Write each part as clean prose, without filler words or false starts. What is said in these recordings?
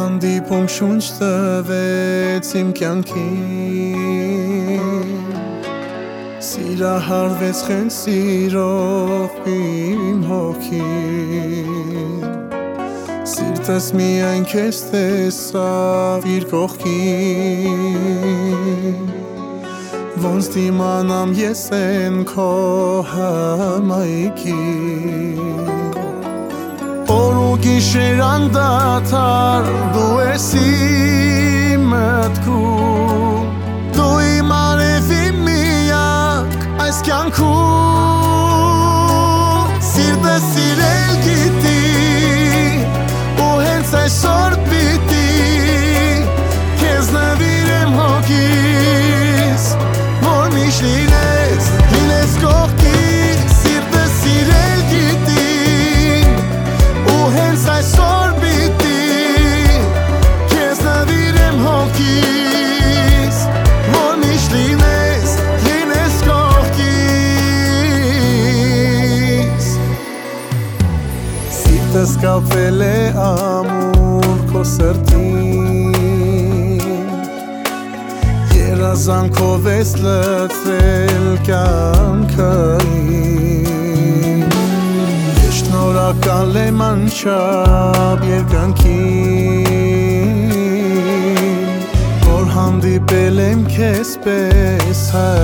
հանդիպում շունչ տվեց իմ կյանքին, սիրահարվեց խենթ սիրով իմ հոգին, սիրտս միայն քեզ տեսավ իր կողքին, ոնց դիմանամ ես են քո հմայքին, օր ու գիշեր անդադար դու ես իմ մտքում, դու իմ արևի միակ այս կյանքում, սիրտս սիրել գիտի ու հենց այսօր պիտի քեզ նվիրեմ հոգիս, որ միշտ լինես կողքիս, սիրտս սիրել գիտի հենց այսօր պիտի քեզ նվիրեմ հոգիս, որ միշտ լինես կողքիս, սիրտս կապվել է ամուր քո սրտին, երազանքով ես լցրել կյանքին, շնորհակալ եմ անչափ երկնքին, որ հանդիպել եմ քեզ պես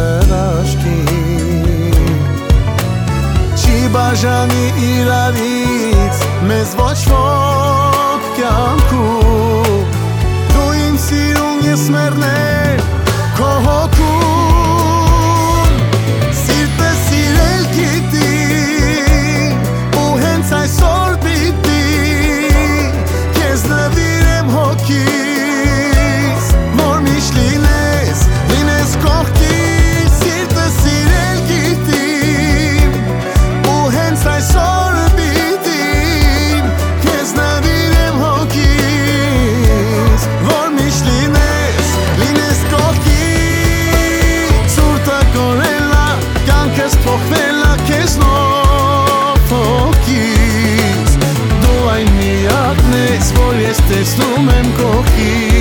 հրաշքին, չի բաժանի իրարից մեզ ոչ ոք կյանքում, դու իմ սիրուն ես մեռնել քո հոգում, սիրտս սիրել գիտի այսօր պիտի քեզ նվիրեմ հոգիս, որ միշտ լինես կողքիս, սիրտս սիրել գիտի ու հենց այսօր պիտի քեզ նվիրեմ հոգիս, որ միշտ լինես կողքիս, ցուրտը կորելա, կյանքս փոխվելա քեզ որ ես տեսնում եմ կողքից